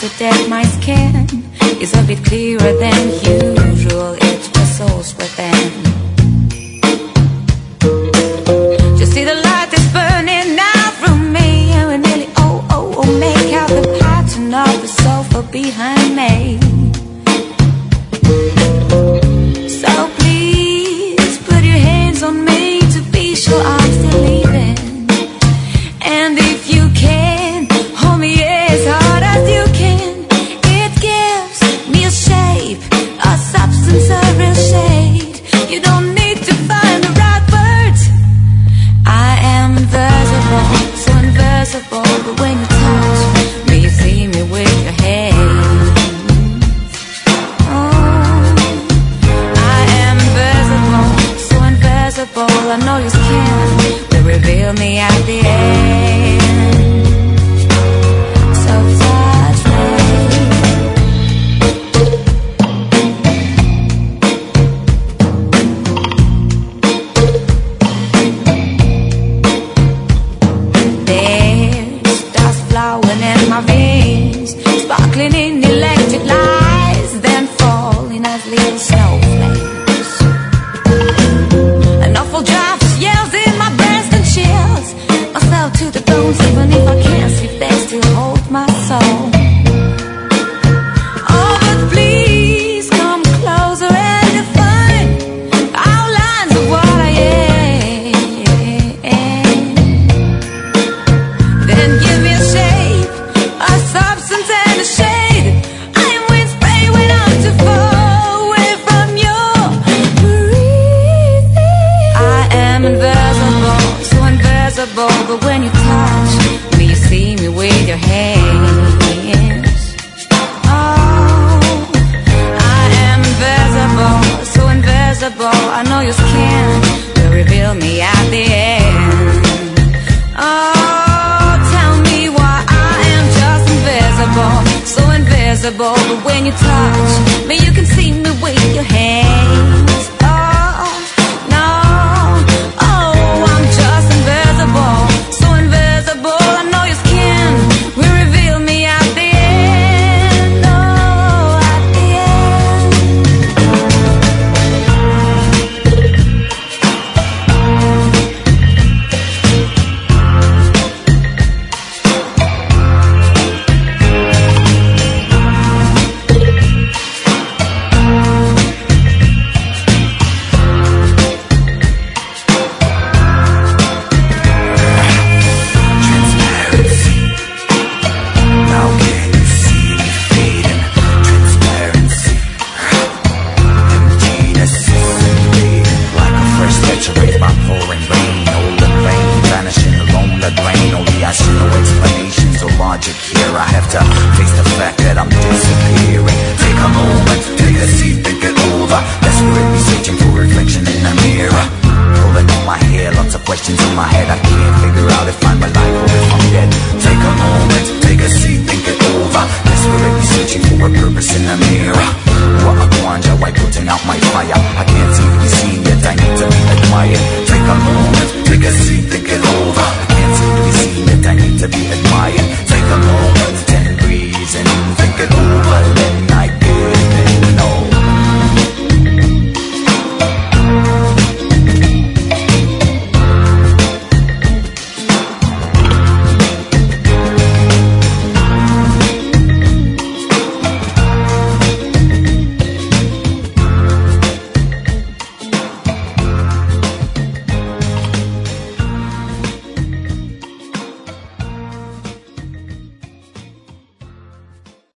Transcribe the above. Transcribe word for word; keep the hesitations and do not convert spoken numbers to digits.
to deck my skin is a bit clearer than usual. It whistles within. Just see the light that's burning out from me, and we nearly oh oh oh make out the pattern of the sofa behind me. So please put your hands on me to be sure I'm still leaving. And if you can, hold me as hard as you can. It gives me a shape, a substance, a real shade. You don't need to find the right words. I am invisible, so invisible, but when you touch me, you see me with your hands. Oh, I am invisible, so invisible. I know your skin will reveal me at the end. So touch me. There's dust flowing in my veins, sparkling in electric lights, then falling as little snowflakes. An awful draft just yells in my breast and chills myself to the bones, even if I can't sleep, they still hold my soul. Oh, but please come closer and define outlines of what I am. Then give me a shape, a substance and a shade. I am wind spray when I'm too far away from your breathing. I am invisible, so invisible, but when you touch me, you see me with your hands. Oh, I am invisible, so invisible. I know your skin will reveal me at the end. Oh, tell me why I am just invisible, so invisible, but when you touch me, you can see me with your hands. Oh, no, oh, I'm just invisible, so invisible. I know your skin will reveal me at the end. Oh, at the end. Transparency. Now can you see me fading? Transparency. Emptiness is invading like a fresh touch erased by pouring rain. Old and vain, vanishing along the drain. Only I see no explanations or logic here. I have to face the fact that I'm disappearing. Take a moment, take a seat, think it over. Desperately searching for reflection in the mirror. Pulling on my hair, lots of questions in my head. I can't figure out if I'm alive or if I'm dead. Take a moment, take a seat, think it over. Desperately searching for a purpose in the mirror. What a quandra, why putting out my fire? I can't seem to be seen yet I need to be admired.